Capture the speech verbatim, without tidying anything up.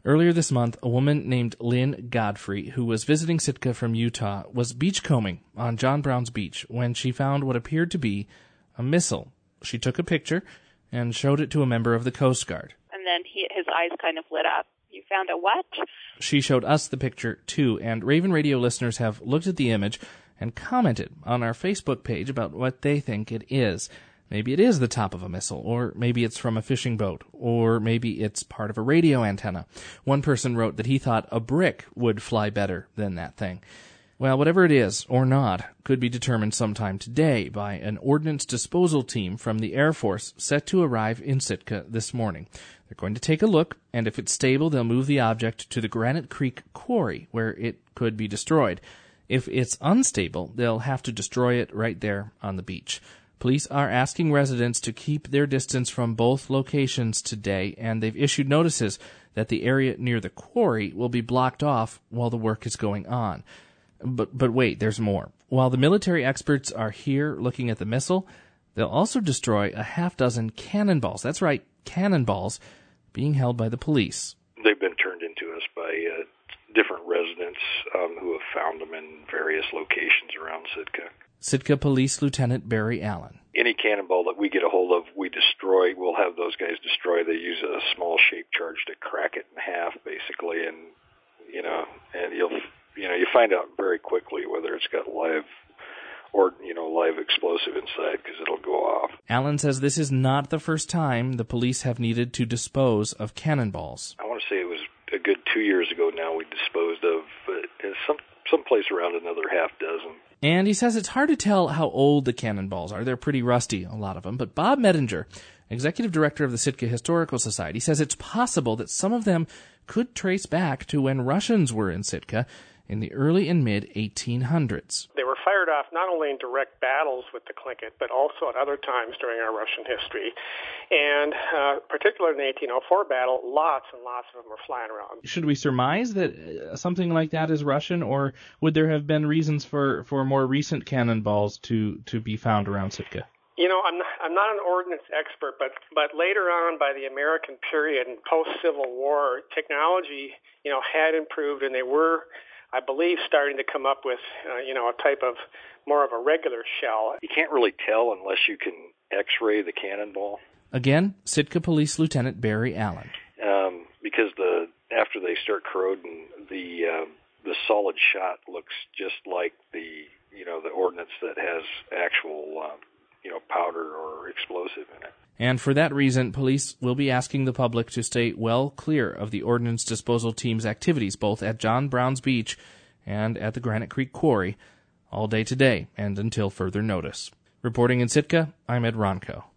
Earlier this month, a woman named Lynn Godfrey, who was visiting Sitka from Utah, was beachcombing on John Brown's Beach when she found what appeared to be a missile. She took a picture and showed it to a member of the Coast Guard. And then he, his eyes kind of lit up. You found a what? She showed us the picture, too, and Raven Radio listeners have looked at the image and commented on our Facebook page about what they think it is. Maybe it is the top of a missile, or maybe it's from a fishing boat, or maybe it's part of a radio antenna. One person wrote that he thought a brick would fly better than that thing. Well, whatever it is, or not, could be determined sometime today by an ordnance disposal team from the Air Force set to arrive in Sitka this morning. They're going to take a look, and if it's stable, they'll move the object to the Granite Creek Quarry, where it could be destroyed. If it's unstable, they'll have to destroy it right there on the beach. Police are asking residents to keep their distance from both locations today, and they've issued notices that the area near the quarry will be blocked off while the work is going on. But but wait, there's more. While the military experts are here looking at the missile, they'll also destroy a half dozen cannonballs. That's right, cannonballs being held by the police. They've been turned into us by uh, different residents um, who have found them in various locations around Sitka. Sitka Police Lieutenant Barry Allen. Any cannonball that we get a hold of, we destroy. We'll have those guys destroy. They use a small shape charge to crack it in half, basically, and you know, and you'll you know you find out very quickly whether it's got live or you know live explosive inside because it'll go off. Allen says this is not the first time the police have needed to dispose of cannonballs. I want to say it was a good two years ago now we disposed of uh, some someplace around another half dozen. And he says it's hard to tell how old the cannonballs are. They're pretty rusty, a lot of them. But Bob Medinger, executive director of the Sitka Historical Society, says it's possible that some of them could trace back to when Russians were in Sitka in the early and mid eighteen hundreds. They were fired off not only in direct battles with the Tlingit, but also at other times during our Russian history. And uh, particularly in the eighteen oh four battle, lots and lots of them were flying around. Should we surmise that uh, something like that is Russian, or would there have been reasons for, for more recent cannonballs to, to be found around Sitka? You know, I'm not, I'm not an ordnance expert, but but later on, by the American period and post-Civil War, technology, you know, had improved, and they were, I believe, starting to come up with, uh, you know, a type of more of a regular shell. You can't really tell unless you can X-ray the cannonball. Again, Sitka Police Lieutenant Barry Allen. Um, because the after they start corroding, the uh, the solid shot looks just like the you know the ordnance that has actual um, you know powder or explosive in it. And for that reason, police will be asking the public to stay well clear of the Ordnance Disposal Team's activities, both at John Brown's Beach and at the Granite Creek Quarry, all day today and until further notice. Reporting in Sitka, I'm Ed Ronco.